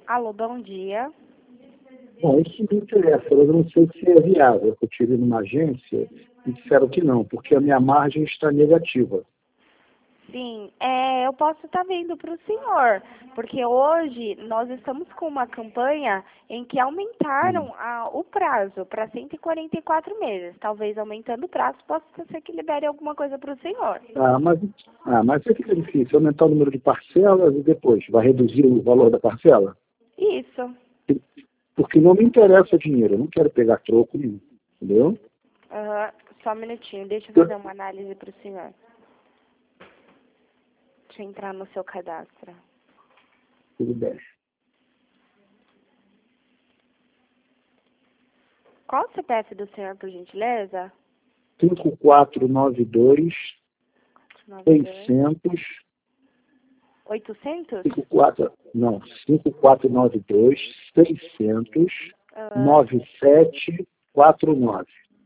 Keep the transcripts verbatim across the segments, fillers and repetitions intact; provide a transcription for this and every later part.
Alô, bom dia. Bom, isso me interessa, mas eu não sei se é viável. Eu tive numa agência e disseram que não, porque a minha margem está negativa. Sim, é, eu posso estar vendo para o senhor, porque hoje nós estamos com uma campanha em que aumentaram Hum. a, o prazo para cento e quarenta e quatro meses. Talvez aumentando o prazo possa ser que libere alguma coisa para o senhor. Ah, mas, ah, mas isso fica difícil. Aumentar o número de parcelas e depois vai reduzir o valor da parcela? Isso. Porque não me interessa dinheiro, eu não quero pegar troco nenhum, entendeu? Aham, só um minutinho, deixa eu fazer uma análise para o senhor. Deixa eu entrar no seu cadastro. Tudo bem. Qual o C P F do senhor, por gentileza? cinco quatro nove dois, seiscentos, oitocentos? cinco quatro, não, cinco quatro nove dois, seiscentos, Aham. nove sete quatro nove.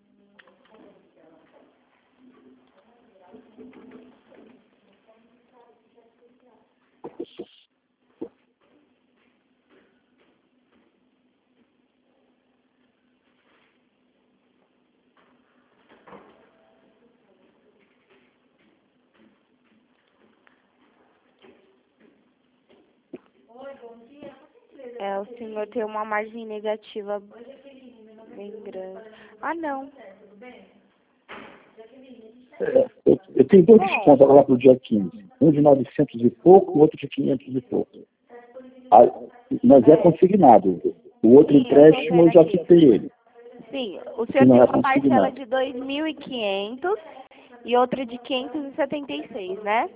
É, o senhor tem uma margem negativa bem grande. Ah, não. É, eu, eu tenho dois Bom, descontos agora para o dia quinze. Um de novecentos e pouco, o outro de quinhentos e pouco. Ah, mas é consignado. O outro sim, eu tô empréstimo eu vendo já aqui. quitei ele. Sim, o Que senhor não tem é uma parcela consignado. de dois mil e quinhentos e outra de quinhentos e setenta e seis, né?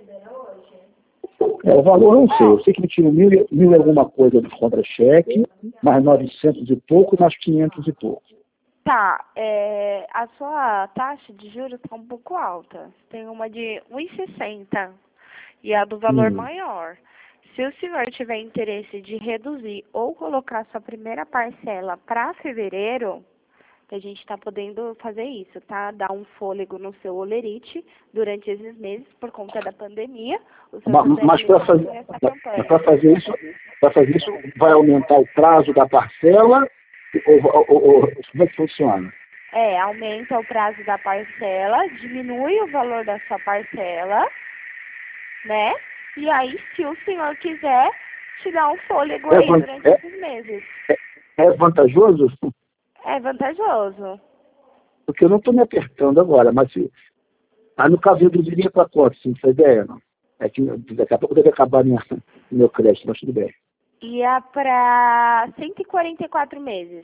É, o valor eu não sei. Ó, Eu sei que me tira mil, e- mil e alguma coisa de contra-cheque, mais novecentos e pouco, mais quinhentos e pouco. tá, é, a sua taxa de juros está um pouco alta. Tem uma de um e sessenta e a do valor Hum. maior. Se o senhor tiver interesse de reduzir ou colocar sua primeira parcela para fevereiro, a gente está podendo fazer isso, tá? Dar um fôlego no seu olerite durante esses meses por conta da pandemia. O senhor Ma- está Mas para realizando fazer, essa mas campanha. para fazer isso, para fazer isso, vai aumentar o prazo da parcela ou, ou, ou- ou- como é que funciona? É, aumenta o prazo da parcela, diminui o valor da sua parcela, né? E aí, se o senhor quiser, te dá um fôlego É, aí van- durante é, esses meses. é vantajoso? É vantajoso. Porque eu não estou me apertando agora, mas se, ah, no caso eu reduziria para quanto, se não foi ideia, não? É que daqui a pouco deve acabar minha, meu crédito, mas tudo bem. Ia para cento e quarenta e quatro meses.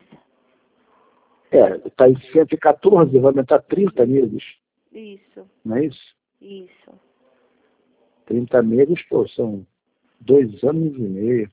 É, está em cento e quatorze, vai aumentar trinta meses, Isso, não é isso? isso. trinta meses, pô, são dois anos e meio.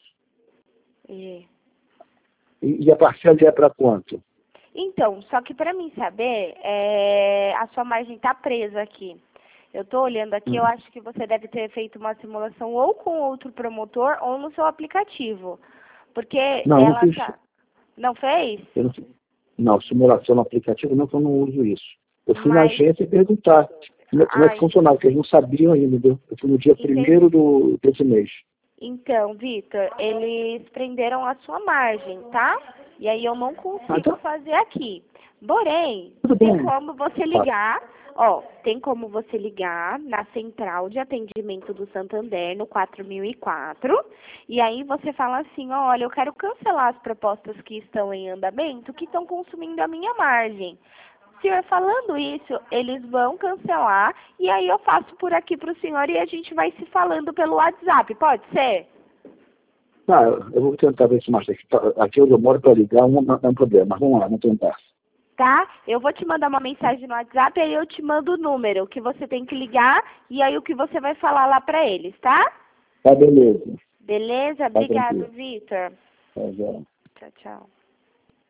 É. E, e a parcela é para quanto? Então, só que para mim saber, é, a sua margem está presa aqui. Eu estou olhando aqui, eu Hum. acho que você deve ter feito uma simulação ou com outro promotor ou no seu aplicativo. Porque Não, eu não ela fiz. tá. Não fez? Eu não, fiz- não, simulação no aplicativo, não, que eu não uso isso. Eu fui na Mas. agência perguntar como é, como é que Ai, funcionava, porque eles não sabiam ainda. Entendeu? Eu fui no dia entendi. primeiro do, desse mês. Então, Vitor, eles prenderam a sua margem, tá? E aí eu não Ah, consigo então, fazer aqui. Porém, tudo tem bem. como você Ah, ligar, ó, tem como você ligar na central de atendimento do Santander, no quatro mil e quatro, e aí você fala assim, olha, eu quero cancelar as propostas que estão em andamento, que estão consumindo a minha margem. Senhor, falando isso, eles vão cancelar e aí eu faço por aqui para o senhor e a gente vai se falando pelo WhatsApp, pode ser? tá, eu vou tentar ver se mais aqui, aqui onde eu moro para ligar não não é um problema, mas vamos lá, vamos tentar. Tá? Eu vou te mandar uma mensagem no WhatsApp e aí eu te mando o número que você tem que ligar e aí o que você vai falar lá para eles, tá? Tá, beleza. Beleza? Tá Obrigado, tranquilo. Vitor. Tá, já. Tchau, tchau.